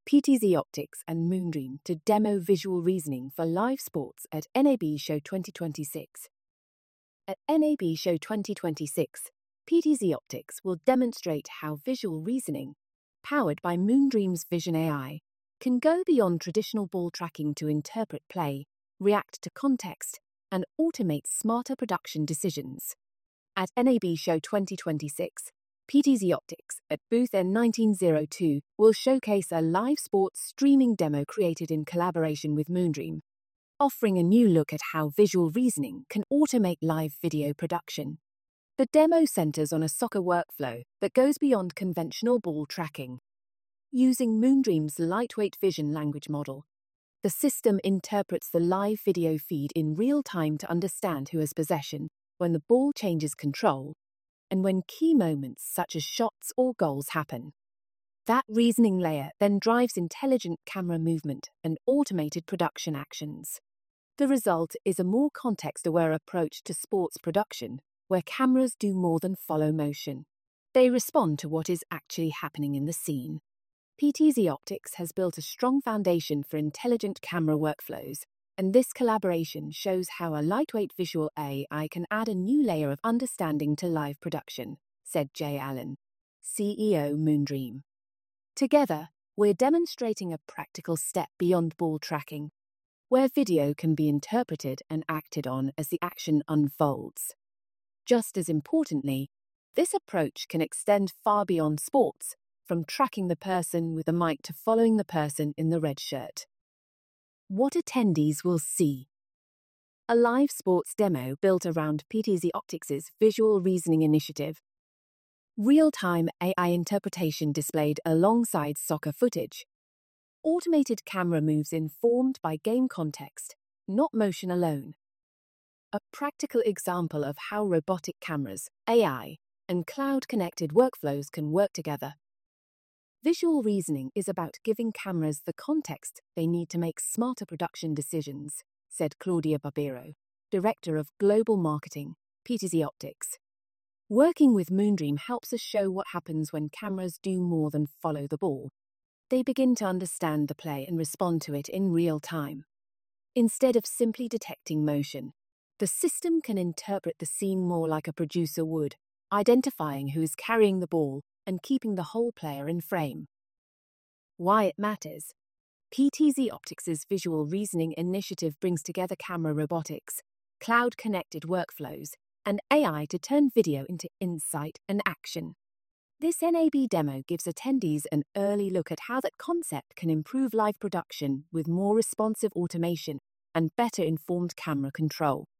PTZ Optics and Moondream to demo visual reasoning for live sports at NAB Show 2026. At NAB Show 2026, PTZ Optics will demonstrate how visual reasoning, powered by Moondream's Vision AI, can go beyond traditional ball tracking to interpret play, react to context, and automate smarter production decisions. At NAB Show 2026, PTZ Optics at booth N1902 will showcase a live sports streaming demo created in collaboration with Moondream, offering a new look at how visual reasoning can automate live video production. The demo centers on a soccer workflow that goes beyond conventional ball tracking. Using Moondream's lightweight vision language model, the system interprets the live video feed in real time to understand who has possession when the ball changes control and when key moments such as shots or goals happen. That reasoning layer then drives intelligent camera movement and automated production actions. The result is a more context-aware approach to sports production, where cameras do more than follow motion. They respond to what is actually happening in the scene. PTZ Optics has built a strong foundation for intelligent camera workflows, and this collaboration shows how a lightweight visual AI can add a new layer of understanding to live production, said Jay Allen, CEO Moondream. Together, we're demonstrating a practical step beyond ball tracking, where video can be interpreted and acted on as the action unfolds. Just as importantly, this approach can extend far beyond sports, from tracking the person with a mic to following the person in the red shirt. What attendees will see. A live sports demo built around PTZ Optics' visual reasoning initiative. Real-time AI interpretation displayed alongside soccer footage. Automated camera moves informed by game context, not motion alone. A practical example of how robotic cameras, AI, and cloud-connected workflows can work together. Visual reasoning is about giving cameras the context they need to make smarter production decisions, said Claudia Barbero, Director of Global Marketing, PTZ Optics. Working with Moondream helps us show what happens when cameras do more than follow the ball. They begin to understand the play and respond to it in real time. Instead of simply detecting motion, the system can interpret the scene more like a producer would, identifying who is carrying the ball and keeping the whole player in frame. Why it matters. PTZ Optics' visual reasoning initiative brings together camera robotics, cloud-connected workflows, and AI to turn video into insight and action. This NAB demo gives attendees an early look at how that concept can improve live production with more responsive automation and better informed camera control.